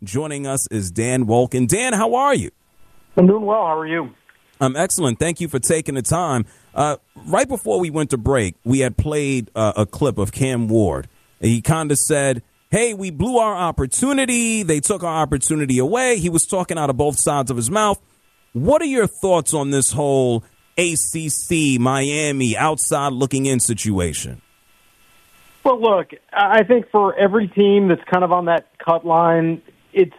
Joining us is Dan Wolken. Dan, how are you? I'm doing well. How are you? I'm excellent. Thank you for taking the time. Right before we went to break, we had played a clip of Cam Ward. He kind of said, hey, we blew our opportunity. They took our opportunity away. He was talking out of both sides of his mouth. What are your thoughts on this whole ACC, Miami, outside looking in situation? Well, look, I think for every team that's kind of on that cut line, it's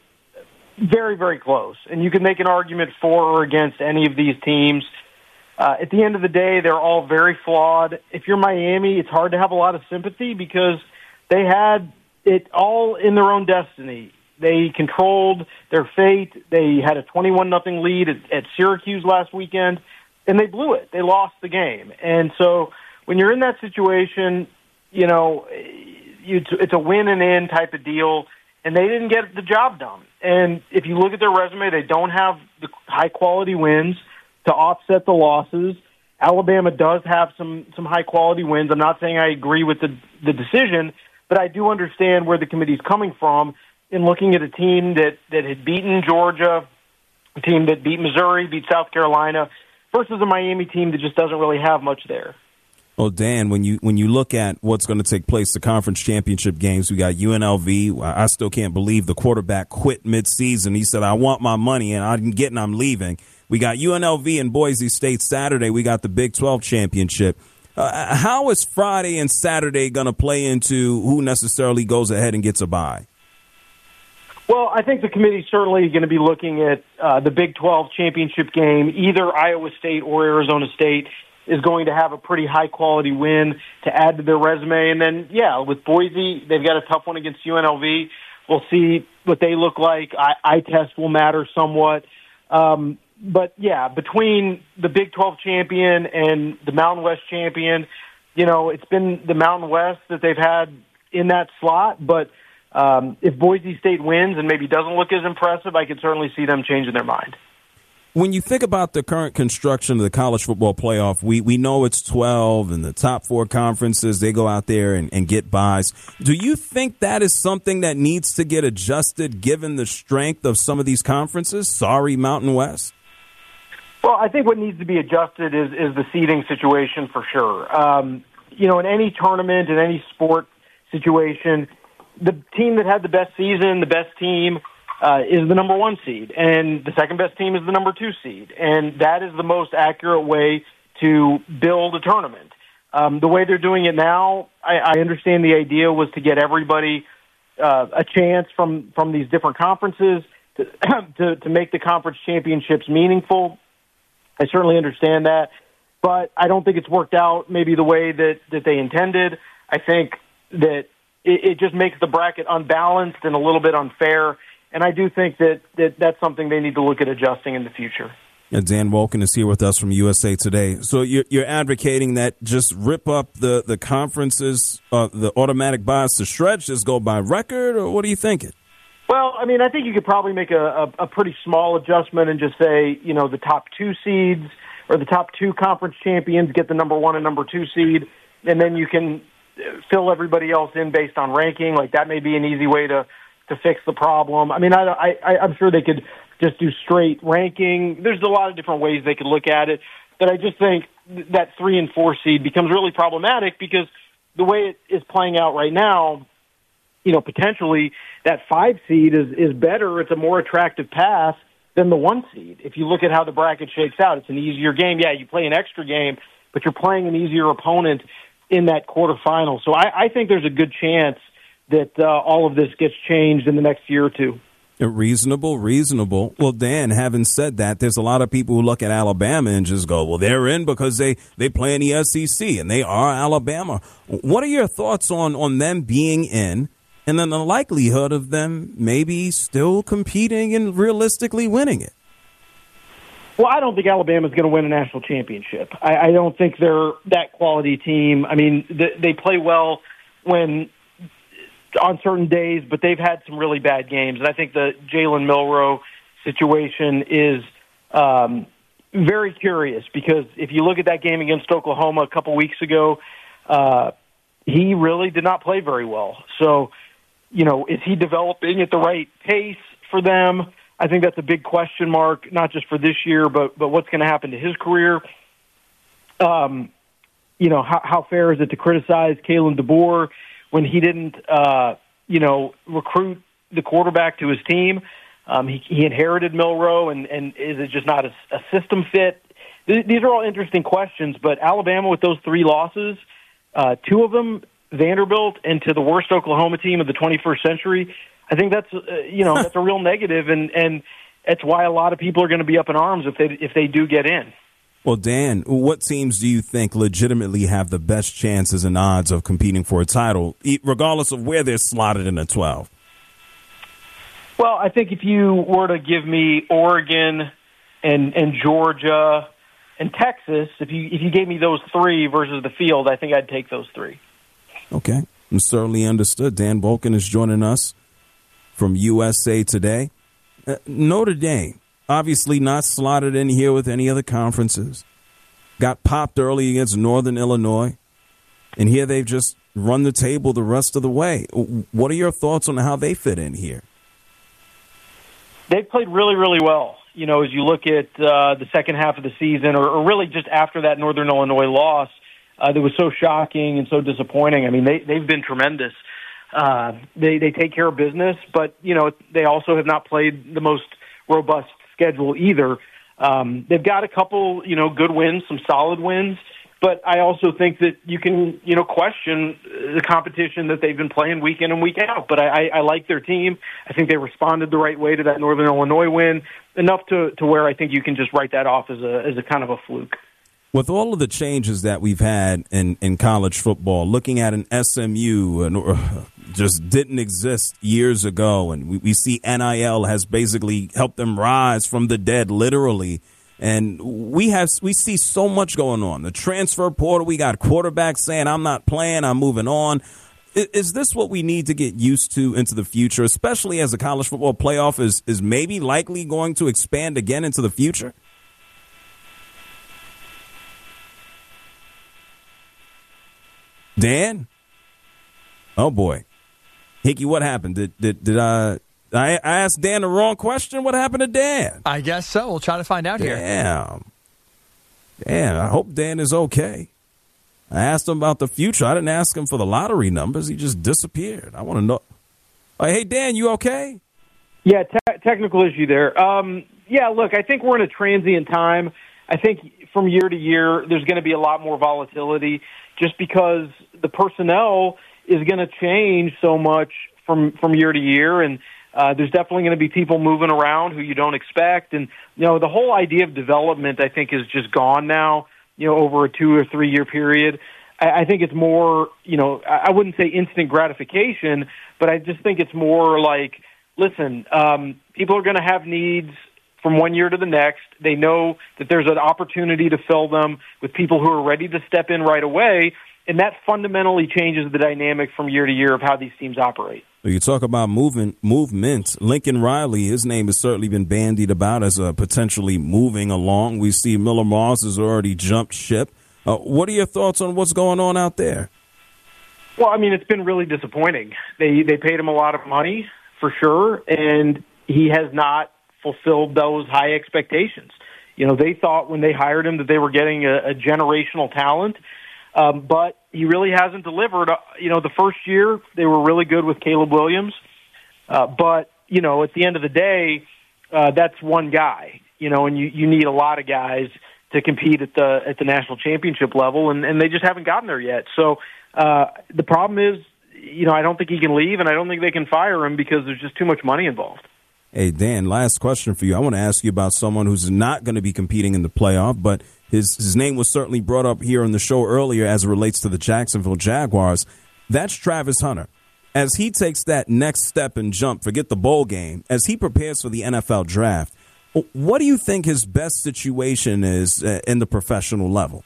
very, very close. And you can make an argument for or against any of these teams. At the end of the day, they're all very flawed. If you're Miami, it's hard to have a lot of sympathy because they had it all in their own destiny. They controlled their fate. They had a 21-0 lead at Syracuse last weekend, and they blew it. They lost the game. And so when you're in that situation, you know, it's a win and in type of deal, and they didn't get the job done. And if you look at their resume, they don't have the high-quality wins to offset the losses. Alabama does have some high-quality wins. I'm not saying I agree with the decision, but I do understand where the committee's coming from in looking at a team that had beaten Georgia, a team that beat Missouri, beat South Carolina, versus a Miami team that just doesn't really have much there. Well, Dan, when you look at what's going to take place, the conference championship games, we got UNLV. I still can't believe the quarterback quit midseason. He said, I want my money, and I didn't get it, and I'm leaving. We got UNLV and Boise State Saturday. We got the Big 12 championship. How is Friday and Saturday going to play into who necessarily goes ahead and gets a bye? Well, I think the committee's certainly going to be looking at the Big 12 championship game. Either Iowa State or Arizona State is going to have a pretty high-quality win to add to their resume. And then, yeah, with Boise, they've got a tough one against UNLV. We'll see what they look like. Eye test will matter somewhat. But, yeah, between the Big 12 champion and the Mountain West champion, you know, it's been the Mountain West that they've had in that slot. But if Boise State wins and maybe doesn't look as impressive, I could certainly see them changing their mind. When you think about the current construction of the college football playoff, we know it's 12 and the top four conferences, they go out there and get buys. Do you think that is something that needs to get adjusted given the strength of some of these conferences? Sorry, Mountain West. Well, I think what needs to be adjusted is the seeding situation for sure. You know, in any tournament, in any sport situation, the team that had the best season, the best team, is the number one seed, and the second best team is the number two seed, and that is the most accurate way to build a tournament. The way they're doing it now, I understand the idea was to get everybody a chance from these different conferences to make the conference championships meaningful. I certainly understand that, but I don't think it's worked out maybe the way that they intended. I think that it just makes the bracket unbalanced and a little bit unfair. And I do think that's something they need to look at adjusting in the future. And Dan Wolken is here with us from USA Today. So you're advocating that just rip up the conferences, the automatic buys to stretch, just go by record, or what are you thinking? Well, I mean, I think you could probably make a pretty small adjustment and just say, you know, the top two seeds or the top two conference champions get the number one and number two seed, and then you can fill everybody else in based on ranking. Like, that may be an easy way to fix the problem. I mean, I'm sure they could just do straight ranking. There's a lot of different ways they could look at it, but I just think that 3 and 4 seed becomes really problematic because the way it is playing out right now, you know, potentially that 5 seed is better. It's a more attractive path than the 1 seed. If you look at how the bracket shakes out, it's an easier game. Yeah, you play an extra game, but you're playing an easier opponent in that quarterfinal. So I think there's a good chance that all of this gets changed in the next year or two. Reasonable. Well, Dan, having said that, there's a lot of people who look at Alabama and just go, well, they're in because they play in the SEC and they are Alabama. What are your thoughts on them being in and then the likelihood of them maybe still competing and realistically winning it? Well, I don't think Alabama's going to win a national championship. I don't think they're that quality team. I mean, they play well when on certain days, but they've had some really bad games. And I think the Jalen Milroe situation is very curious because if you look at that game against Oklahoma a couple weeks ago, he really did not play very well. So Is he developing at the right pace for them? I think that's a big question mark, not just for this year, but what's going to happen to his career. How fair is it to criticize Kalen DeBoer when he didn't, recruit the quarterback to his team? He inherited Milroe, and is it just not a system fit? These are all interesting questions, but Alabama with those 3 losses, 2 of them, Vanderbilt, and to the worst Oklahoma team of the 21st century, I think that's that's a real negative, and that's why a lot of people are going to be up in arms if they do get in. Well, Dan, what teams do you think legitimately have the best chances and odds of competing for a title, regardless of where they're slotted in the 12? Well, I think if you were to give me Oregon and Georgia and Texas, if you gave me those 3 versus the field, I think I'd take those 3. Okay, I'm certainly understood. Dan Bolkin is joining us from USA Today. Notre Dame, obviously not slotted in here with any other conferences. Got popped early against Northern Illinois, and here they've just run the table the rest of the way. What are your thoughts on how they fit in here? They've played really, really well. As you look at the second half of the season, or really just after that Northern Illinois loss, that was so shocking and so disappointing. I mean, they've been tremendous. They take care of business, but they also have not played the most robust schedule either. They've got a couple good wins, some solid wins, but I also think that you can question the competition that they've been playing week in and week out. But I like their team. I think they responded the right way to that Northern Illinois win, enough to where I think you can just write that off as a kind of a fluke. With all of the changes that we've had in college football, looking at an SMU just didn't exist years ago, and we see NIL has basically helped them rise from the dead, literally. And we see so much going on. The transfer portal, we got quarterbacks saying, I'm not playing, I'm moving on. Is this what we need to get used to into the future, especially as the college football playoff is maybe likely going to expand again into the future? Dan? Oh, boy. Hickey, what happened? Did I asked Dan the wrong question? What happened to Dan? I guess so. We'll try to find out here. Damn, I hope Dan is okay. I asked him about the future. I didn't ask him for the lottery numbers. He just disappeared. I want to know. Hey, Dan, you okay? Yeah, technical issue there. Look, I think we're in a transient time. I think from year to year, there's going to be a lot more volatility just because the personnel is going to change so much from year to year, and there's definitely going to be people moving around who you don't expect. And, the whole idea of development, I think, is just gone now, over a 2 or 3 year period. I think it's more, I wouldn't say instant gratification, but I just think it's more like, listen, people are going to have needs from one year to the next. They know that there's an opportunity to fill them with people who are ready to step in right away, and that fundamentally changes the dynamic from year to year of how these teams operate. You talk about movement. Lincoln Riley, his name has certainly been bandied about as potentially moving along. We see Miller Moss has already jumped ship. What are your thoughts on what's going on out there? Well, I mean, it's been really disappointing. They paid him a lot of money, for sure, and he has not fulfilled those high expectations. They thought when they hired him that they were getting a generational talent, but he really hasn't delivered. The first year they were really good with Caleb Williams, but at the end of the day, that's one guy. And you need a lot of guys to compete at the national championship level, and they just haven't gotten there yet. So the problem is, I don't think he can leave, and I don't think they can fire him because there's just too much money involved. Hey, Dan, last question for you. I want to ask you about someone who's not going to be competing in the playoff, but his name was certainly brought up here on the show earlier as it relates to the Jacksonville Jaguars. That's Travis Hunter. As he takes that next step and jump, forget the bowl game, as he prepares for the NFL draft, what do you think his best situation is in the professional level?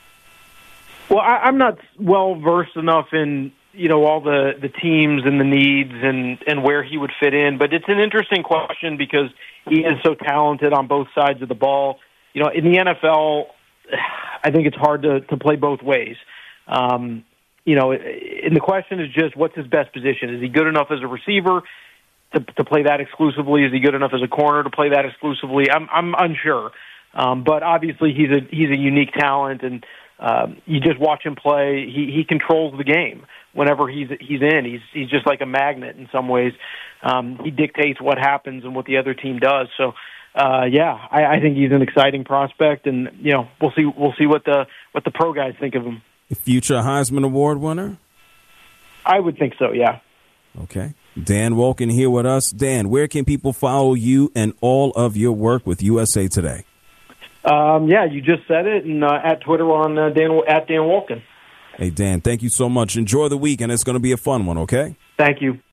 Well, I'm not well-versed enough in all the teams and the needs and where he would fit in. But it's an interesting question because he is so talented on both sides of the ball. In the NFL, I think it's hard to play both ways. and the question is just what's his best position? Is he good enough as a receiver to play that exclusively? Is he good enough as a corner to play that exclusively? I'm unsure. But obviously he's a unique talent, and you just watch him play. He controls the game whenever he's in. He's just like a magnet in some ways. He dictates what happens and what the other team does. So I think he's an exciting prospect, and we'll see what the pro guys think of him. Future Heisman Award winner? I would think so, yeah. Okay. Dan Wolken here with us. Dan, where can people follow you and all of your work with USA Today? You just said it, and at Twitter on at Dan Wolken. Hey, Dan, thank you so much. Enjoy the week, and it's going to be a fun one, okay? Thank you.